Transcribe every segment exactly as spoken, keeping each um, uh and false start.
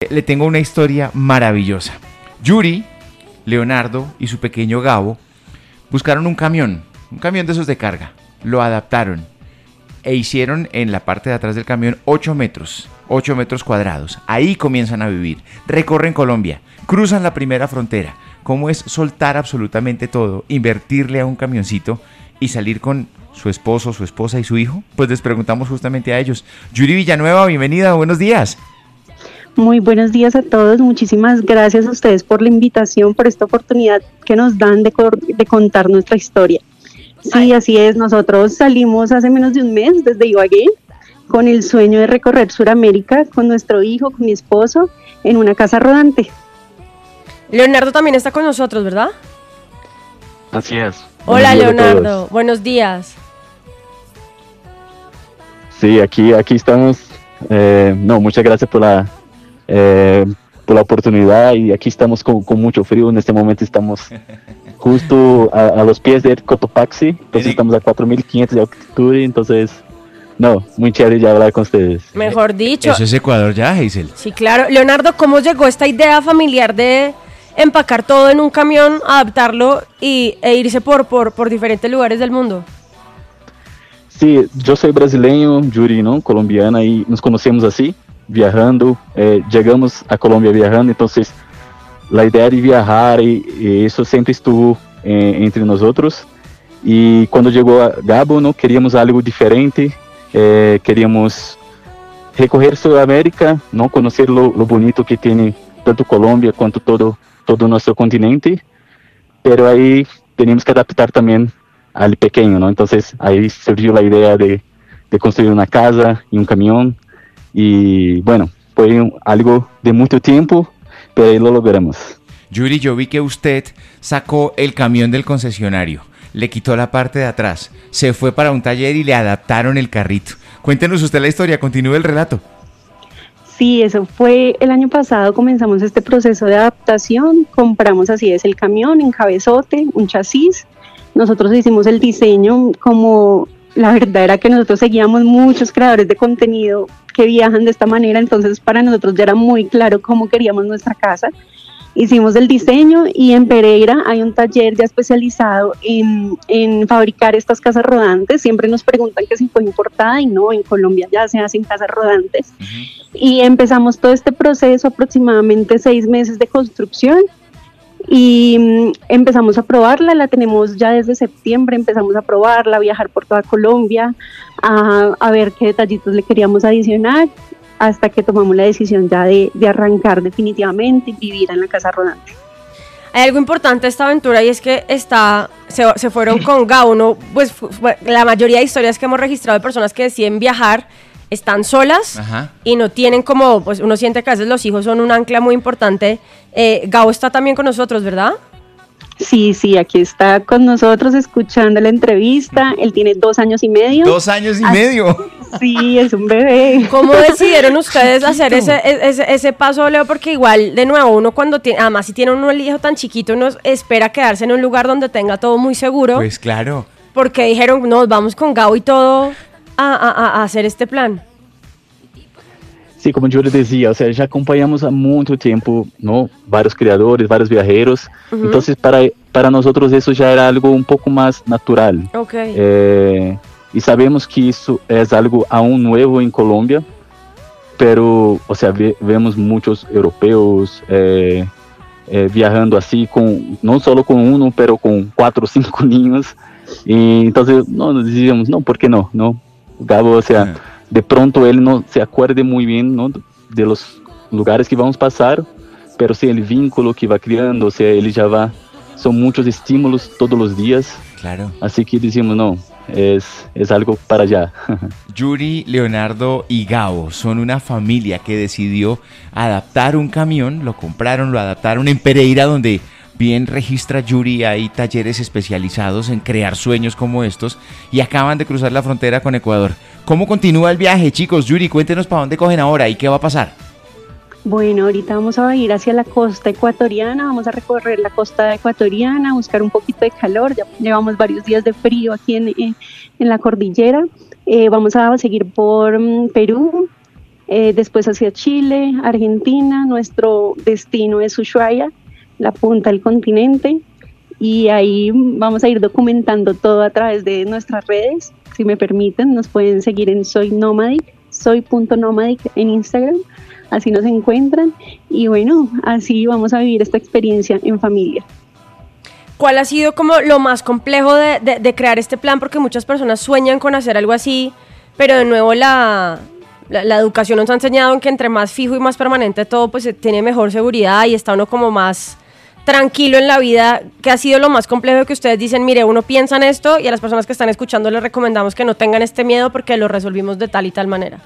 le tengo una historia maravillosa. Yuri, Leonardo y su pequeño Gabo buscaron un camión, un camión de esos de carga. Lo adaptaron e hicieron en la parte de atrás del camión ocho metros, ocho metros cuadrados. Ahí comienzan a vivir, recorren Colombia, cruzan la primera frontera. ¿Cómo es soltar absolutamente todo, invertirle a un camioncito y salir con su esposo, su esposa y su hijo? Pues les preguntamos justamente a ellos. Yuri Villanueva, bienvenida, buenos días. Muy buenos días a todos, muchísimas gracias a ustedes por la invitación, por esta oportunidad que nos dan de, cor- de contar nuestra historia. Sí, así es, nosotros salimos hace menos de un mes desde Ibagué con el sueño de recorrer Sudamérica con nuestro hijo, con mi esposo, en una casa rodante. Leonardo también está con nosotros, ¿verdad? Así es. Hola Leonardo, buenos días. Sí, aquí, aquí estamos. Eh, no, muchas gracias por la, eh, por la oportunidad y aquí estamos con, con mucho frío. En este momento estamos justo a, a los pies de Cotopaxi, entonces estamos a cuatro mil quinientos de altitud, entonces, no, muy chévere ya hablar con ustedes. Mejor dicho. Eso es Ecuador ya, Hazel. Sí, claro. Leonardo, ¿cómo llegó esta idea familiar de empacar todo en un camión, adaptarlo y, e irse por, por, por diferentes lugares del mundo? Sí, yo soy brasileño, Yuri, ¿no? Colombiana, y nos conocemos así, viajando, eh, llegamos a Colombia viajando, entonces la idea de viajar y, y eso siempre estuvo eh, entre nosotros. Y cuando llegó a Gabo, ¿no? Queríamos algo diferente, eh, queríamos recorrer Sudamérica, ¿no? Conocer lo, lo bonito que tiene tanto Colombia cuanto todo, todo nuestro continente, pero ahí teníamos que adaptar también al pequeño, ¿no? Entonces ahí surgió la idea de, de construir una casa y un camión, y bueno, fue algo de mucho tiempo, pero ahí lo logramos. Yuri, yo vi que usted sacó el camión del concesionario, le quitó la parte de atrás, se fue para un taller y le adaptaron el carrito. Cuéntenos usted la historia, continúe el relato. Sí, eso fue el año pasado, comenzamos este proceso de adaptación, compramos así es el camión en cabezote, un chasis. Nosotros hicimos el diseño, como la verdad era que nosotros seguíamos muchos creadores de contenido que viajan de esta manera, entonces para nosotros ya era muy claro cómo queríamos nuestra casa. Hicimos el diseño y en Pereira hay un taller ya especializado en, en fabricar estas casas rodantes. Siempre nos preguntan que si fue importada y no, en Colombia ya se hacen casas rodantes. Uh-huh. Y empezamos todo este proceso, aproximadamente seis meses de construcción. Y um, empezamos a probarla, la tenemos ya desde septiembre, empezamos a probarla, a viajar por toda Colombia, a, a ver qué detallitos le queríamos adicionar, hasta que tomamos la decisión ya de, de arrancar definitivamente y vivir en la casa rodante. Hay algo importante de esta aventura y es que está, se, se fueron con Gabo, ¿no? Pues la mayoría de historias que hemos registrado de personas que deciden viajar están solas. Ajá. Y no tienen como, pues uno siente que a veces los hijos son un ancla muy importante. Eh, Gabo está también con nosotros, ¿verdad? Sí, sí, aquí está con nosotros escuchando la entrevista. Él tiene dos años y medio. ¿Dos años y Así, medio? Sí, es un bebé. ¿Cómo decidieron ustedes hacer ese, ese, ese paso, Leo? Porque igual, de nuevo, uno cuando tiene, además si tiene uno el hijo tan chiquito, uno espera quedarse en un lugar donde tenga todo muy seguro. Pues claro. Porque dijeron, no, vamos con Gabo y todo a, a, a hacer este plan. Sí, como yo les decía, o sea, ya acompañamos há muito tempo, ¿no? Varios creadores, varios viajeros, uh-huh. Entonces para, para nosotros eso ya era algo un poco más natural. Okay. Eh, y sabemos que eso es algo aún nuevo en Colombia, pero, o sea, ve, vemos muchos europeos eh, eh, viajando así, con, no solo con uno, pero con cuatro o cinco niños, y entonces no, nos decíamos, no, ¿por qué no? no? Gabo, o sea... Uh-huh. De pronto él no se acuerde muy bien, ¿no? De los lugares que vamos a pasar, pero sí el vínculo que va creando, o sea, él ya va, son muchos estímulos todos los días. Claro. Así que decimos, no, es, es algo para allá. Yuri, Leonardo y Gabo son una familia que decidió adaptar un camión, lo compraron, lo adaptaron en Pereira, donde bien registra Yuri, hay talleres especializados en crear sueños como estos y acaban de cruzar la frontera con Ecuador. ¿Cómo continúa el viaje, chicos? Yuri, cuéntenos para dónde cogen ahora y qué va a pasar. Bueno, ahorita vamos a ir hacia la costa ecuatoriana, vamos a recorrer la costa ecuatoriana, buscar un poquito de calor, ya llevamos varios días de frío aquí en, en, en la cordillera, eh, vamos a seguir por um, Perú, eh, después hacia Chile, Argentina, nuestro destino es Ushuaia, la punta del continente, y ahí vamos a ir documentando todo a través de nuestras redes. Si me permiten, nos pueden seguir en Soy Nomadic, soy.nomadic en Instagram, así nos encuentran, y bueno, así vamos a vivir esta experiencia en familia. ¿Cuál ha sido como lo más complejo de, de, de crear este plan? Porque muchas personas sueñan con hacer algo así, pero de nuevo la, la, la educación nos ha enseñado en que entre más fijo y más permanente todo, pues tiene mejor seguridad y está uno como más tranquilo en la vida. ¿Qué ha sido lo más complejo que ustedes dicen, mire, uno piensa en esto y a las personas que están escuchando les recomendamos que no tengan este miedo porque lo resolvimos de tal y tal manera?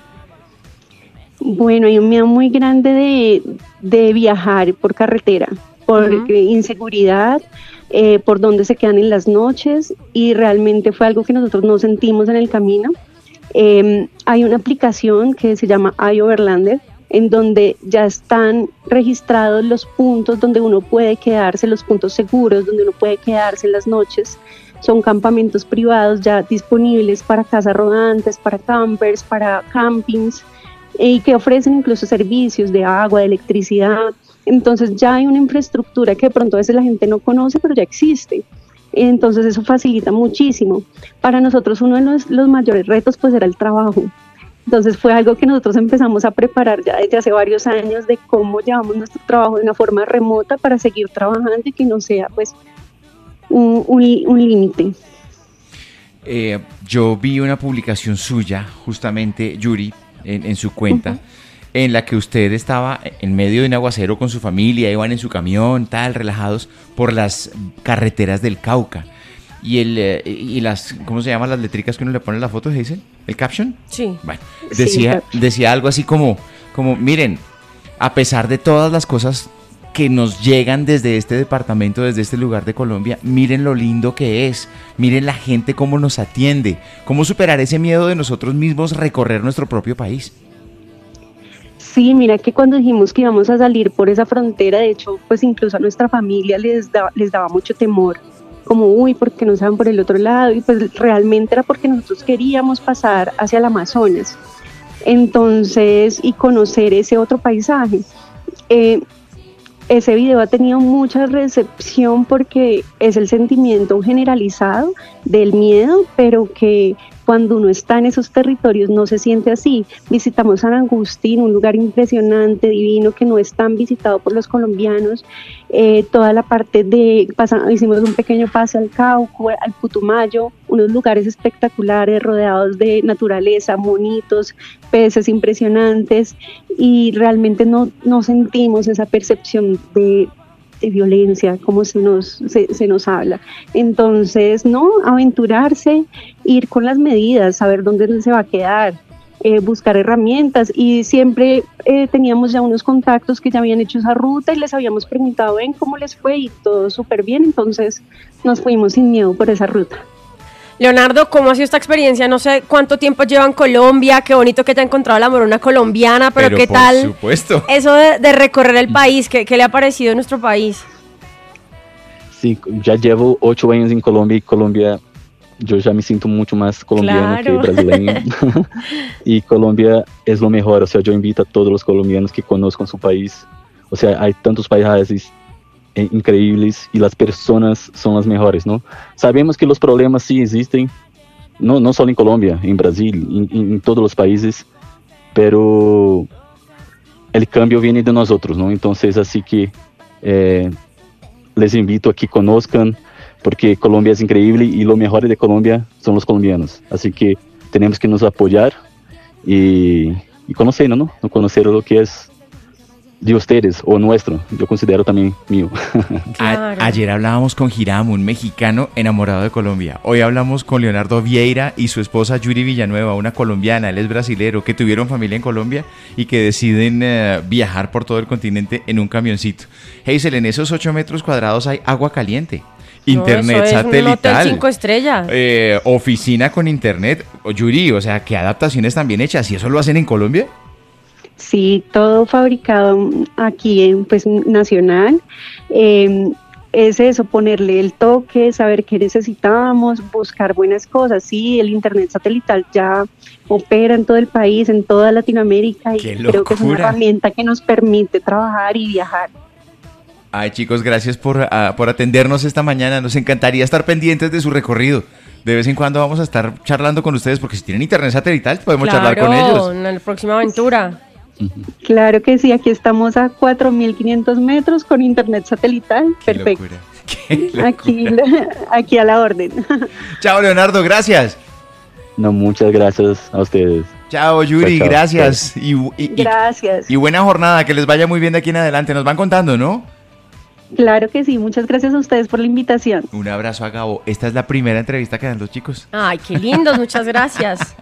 Bueno, hay un miedo muy grande de, de viajar por carretera, por uh-huh. inseguridad, eh, por dónde se quedan en las noches, y realmente fue algo que nosotros no sentimos en el camino. Eh, hay una aplicación que se llama iOverlander, en donde ya están registrados los puntos donde uno puede quedarse, los puntos seguros donde uno puede quedarse en las noches. Son campamentos privados ya disponibles para casas rodantes, para campers, para campings, y que ofrecen incluso servicios de agua, de electricidad. Entonces ya hay una infraestructura que de pronto a veces la gente no conoce, pero ya existe. Entonces eso facilita muchísimo. Para nosotros uno de los, los mayores retos pues era el trabajo. Entonces fue algo que nosotros empezamos a preparar ya desde hace varios años, de cómo llevamos nuestro trabajo de una forma remota para seguir trabajando y que no sea pues un, un, un límite. Eh, yo vi una publicación suya, justamente, Yuri, en, en su cuenta, uh-huh. en la que usted estaba en medio de un aguacero con su familia, iban en su camión, tal, relajados por las carreteras del Cauca. Y el eh, y las, ¿cómo se llaman las letricas que uno le pone en la foto, Hazel? ¿El caption? Sí. Bueno, decía, sí, decía algo así como, como, miren, a pesar de todas las cosas que nos llegan desde este departamento, desde este lugar de Colombia, miren lo lindo que es, miren la gente cómo nos atiende, cómo superar ese miedo de nosotros mismos recorrer nuestro propio país. Sí, mira que cuando dijimos que íbamos a salir por esa frontera, de hecho, pues incluso a nuestra familia les, da, les daba mucho temor, como, uy, ¿por qué no se van por el otro lado? Y pues realmente era porque nosotros queríamos pasar hacia el Amazonas, entonces, y conocer ese otro paisaje. Eh, ese video ha tenido mucha recepción porque es el sentimiento generalizado del miedo, pero que cuando uno está en esos territorios no se siente así. Visitamos San Agustín, un lugar impresionante, divino, que no es tan visitado por los colombianos. Eh, toda la parte de, pasamos, hicimos un pequeño pase al Cauca, al Putumayo, unos lugares espectaculares rodeados de naturaleza, monitos, peces impresionantes, y realmente no, no sentimos esa percepción de, de violencia como se nos, se, se nos habla. Entonces, no, aventurarse, ir con las medidas, saber dónde se va a quedar, eh, buscar herramientas, y siempre eh, teníamos ya unos contactos que ya habían hecho esa ruta y les habíamos preguntado, ven cómo les fue, y todo súper bien, entonces nos fuimos sin miedo por esa ruta. Leonardo, ¿cómo ha sido esta experiencia? No sé cuánto tiempo lleva en Colombia, qué bonito que te ha encontrado la morona colombiana, pero, pero ¿qué por tal supuesto. eso de, de recorrer el país? ¿Qué, ¿Qué le ha parecido nuestro país? Sí, ya llevo ocho años en Colombia y Colombia, yo ya me siento mucho más colombiano claro. que brasileño. Y Colombia es lo mejor, o sea, yo invito a todos los colombianos que conozcan su país. O sea, hay tantos paisajes increíbles y las personas son las mejores, ¿no? Sabemos que los problemas sí existen, no, no solo en Colombia, en Brasil, en, en todos los países, pero el cambio viene de nosotros, ¿no? Entonces, así que eh, les invito a que conozcan, porque Colombia es increíble y lo mejor de Colombia son los colombianos, así que tenemos que nos apoyar y, y conocer, ¿no? ¿no? Conocer lo que es de ustedes o nuestro, yo considero también mío. Claro. A, ayer hablábamos con Hiram, un mexicano enamorado de Colombia. Hoy hablamos con Leonardo Vieira y su esposa Yuri Villanueva, una colombiana, él es brasilero, que tuvieron familia en Colombia y que deciden uh, viajar por todo el continente en un camioncito. Hazel, en esos ocho metros cuadrados hay agua caliente, internet no, eso es satelital, un hotel cinco estrellas, eh, oficina con internet. Yuri, o sea, ¿qué adaptaciones tan bien hechas? ¿Y eso lo hacen en Colombia? Sí, todo fabricado aquí, en, pues, nacional. Eh, es eso, ponerle el toque, saber qué necesitábamos, buscar buenas cosas. Sí, el internet satelital ya opera en todo el país, en toda Latinoamérica, y creo que es una herramienta que nos permite trabajar y viajar. Ay, chicos, gracias por, uh, por atendernos esta mañana. Nos encantaría estar pendientes de su recorrido. De vez en cuando vamos a estar charlando con ustedes, porque si tienen internet satelital podemos claro, charlar con ellos. En la próxima aventura. Claro que sí, aquí estamos a cuatro mil quinientos metros con internet satelital. Qué perfecto. Locura. Qué locura. Aquí, aquí a la orden. Chao, Leonardo, gracias. No, muchas gracias a ustedes. Chao, Yuri, chao, chao. Gracias. Y, y, gracias. Y, y buena jornada, que les vaya muy bien de aquí en adelante. Nos van contando, ¿no? Claro que sí, muchas gracias a ustedes por la invitación. Un abrazo a Gabo. Esta es la primera entrevista que dan los chicos. Ay, qué lindos, muchas gracias.